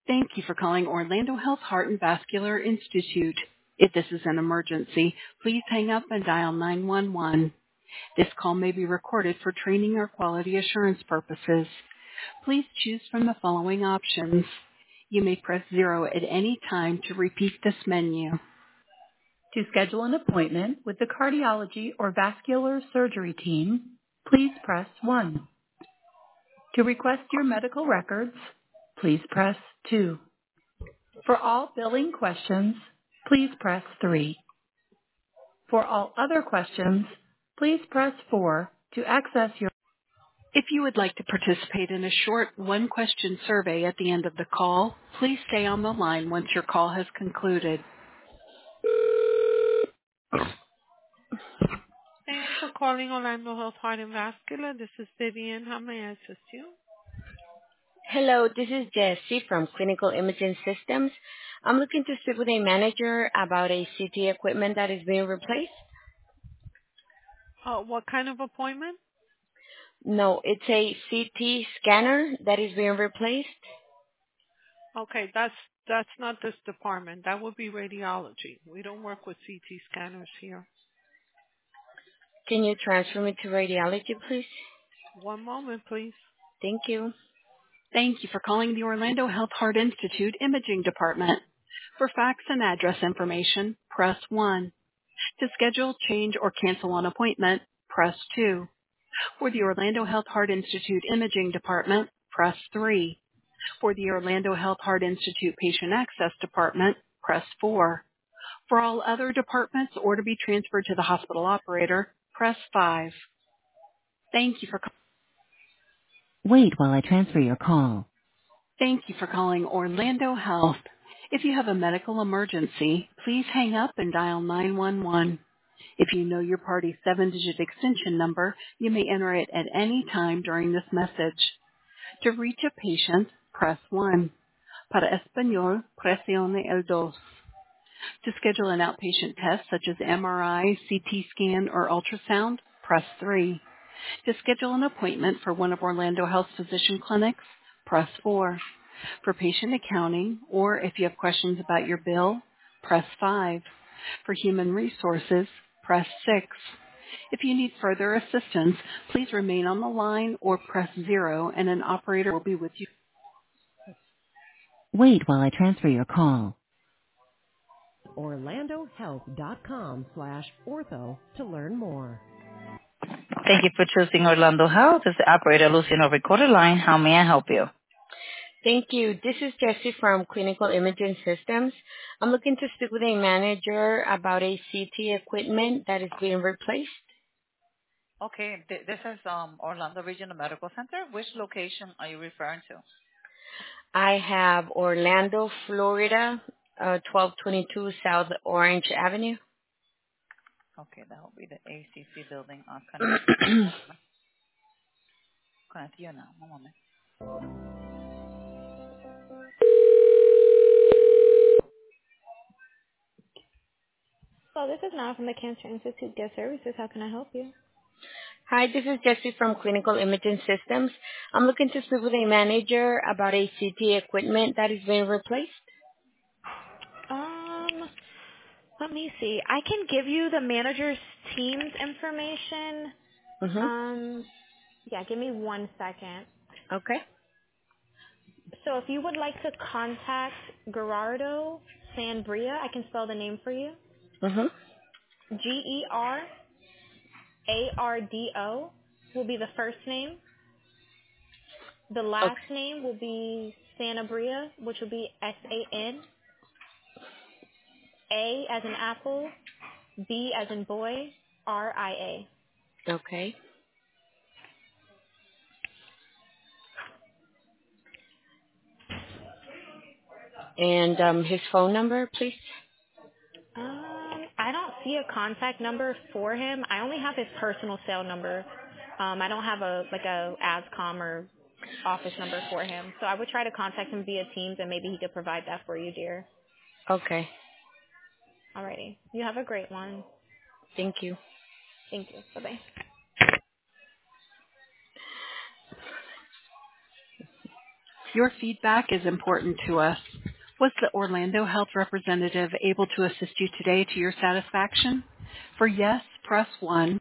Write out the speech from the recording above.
Thank you for calling Orlando Health Heart and Vascular Institute. If this is an emergency, please hang up and dial 911. This call may be recorded for training or quality assurance purposes. Please choose from the following options. You may press 0 at any time to repeat this menu. To schedule an appointment with the cardiology or vascular surgery team, please press 1. To request your medical records, please press 2. For all billing questions, please press 3. For all other questions, please press 4 to access your... If you would like to participate in a short one-question survey at the end of the call, please stay on the line once your call has concluded. Thanks for calling Orlando Health Heart and Vascular. This is Vivian. How may I assist you? Hello, this is Jessie from Clinical Imaging Systems. I'm looking to speak with a manager about a CT equipment that is being replaced. What kind of appointment? No, it's a CT scanner that is being replaced. Okay, that's not this department. That would be radiology. We don't work with CT scanners here. Can you transfer me to radiology, please? One moment, please. Thank you. Thank you for calling the Orlando Health Heart Institute Imaging Department. For fax and address information, press 1. To schedule, change, or cancel an appointment, press 2. For the Orlando Health Heart Institute Imaging Department, press 3. For the Orlando Health Heart Institute Patient Access Department, press 4. For all other departments or to be transferred to the hospital operator, press 5. Thank you for Wait while I transfer your call. Thank you for calling Orlando Health. If you have a medical emergency, please hang up and dial 911. If you know your party's 7-digit extension number, you may enter it at any time during this message. To reach a patient, press 1. Para español, presione el dos. To schedule an outpatient test such as MRI, CT scan, or ultrasound, press 3. To schedule an appointment for one of Orlando Health's physician clinics, press 4. For patient accounting, or if you have questions about your bill, press 5. For human resources, press 6. If you need further assistance, please remain on the line or press 0 and an operator will be with you. Wait while I transfer your call. OrlandoHealth.com/ortho to learn more. Thank you for choosing Orlando Health. This is the operator Lucy on a recorded line. How may I help you? Thank you. This is Jessie from Clinical Imaging Systems. I'm looking to speak with a manager about a CT equipment that is being replaced. Okay, this is Orlando Regional Medical Center. Which location are you referring to? I have Orlando, Florida, 1222 South Orange Avenue. Okay, that will be the ACC building. I'll connect you now. One moment. Hello, this is Nana from the Cancer Institute Guest Services. How can I help you? Hi, this is Jessie from Clinical Imaging Systems. I'm looking to speak with a manager about a CT equipment that is being replaced. Let me see. I can give you the manager's team's information. Yeah, give me 1 second. Okay. So if you would like to contact Gerardo Sanabria, I can spell the name for you. Gerardo will be the first name. The last name will be Sanabria, which will be SAN. A as in apple, B as in boy, RIA. Okay. And his phone number, please? I don't see a contact number for him. I only have his personal cell number. I don't have a ASCOM or office number for him. So I would try to contact him via Teams, and maybe he could provide that for you, dear. Okay. Alrighty. You have a great one. Thank you. Thank you. Bye-bye. Your feedback is important to us. Was the Orlando Health representative able to assist you today to your satisfaction? For yes, press 1.